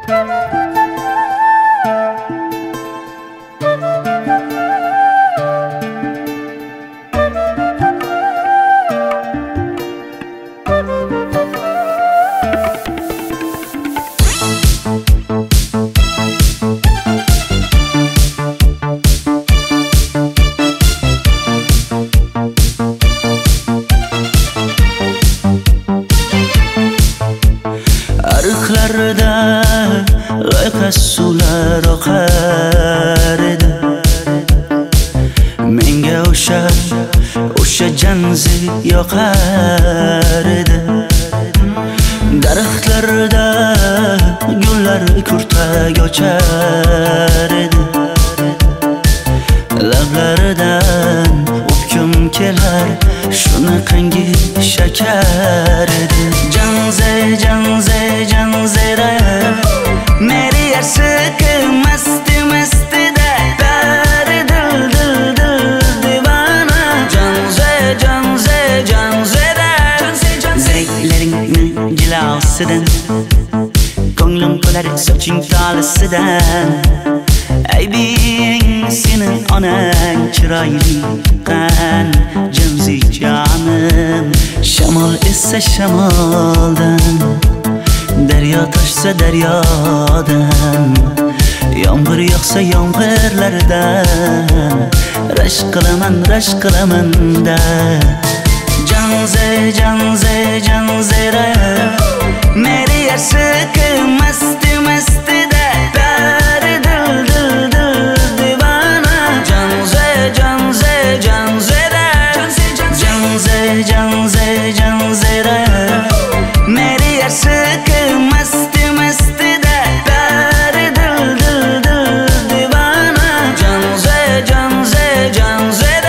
Ariqlarda loyqa suvlar oqar edi. Menga o'sha janzi yoqar edi. Daraxtlarda gullar kurtak ochar edi. Lablaridan o'pkim kelar, shunaqangi shakar edi. Janzera meri yarsiq masti da dari dil divana. Janzera zeylaringni jilosidan, ko'nglim qolar soching tolisidan. Aybing seni onang chiroyli qan janzi jonim. Shamol essa shamoldan, daryo toshsa daryodan, yomg'ir yog'sa yomg'irlardan rashk qilaman da. Janzera meri yarsiq masti da dari dil divana. Janzera meri yarsiq masti da dari dil divana. Janzera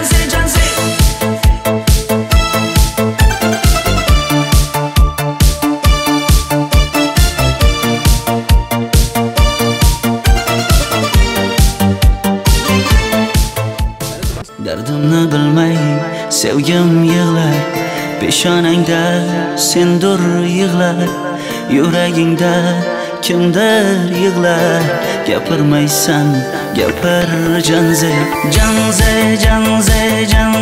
dardimni bilmay sevgim yig'lar, peshonangda sendur yig'lar, yuragingda kimdir yig'lar. Gapirmaysan gapir janze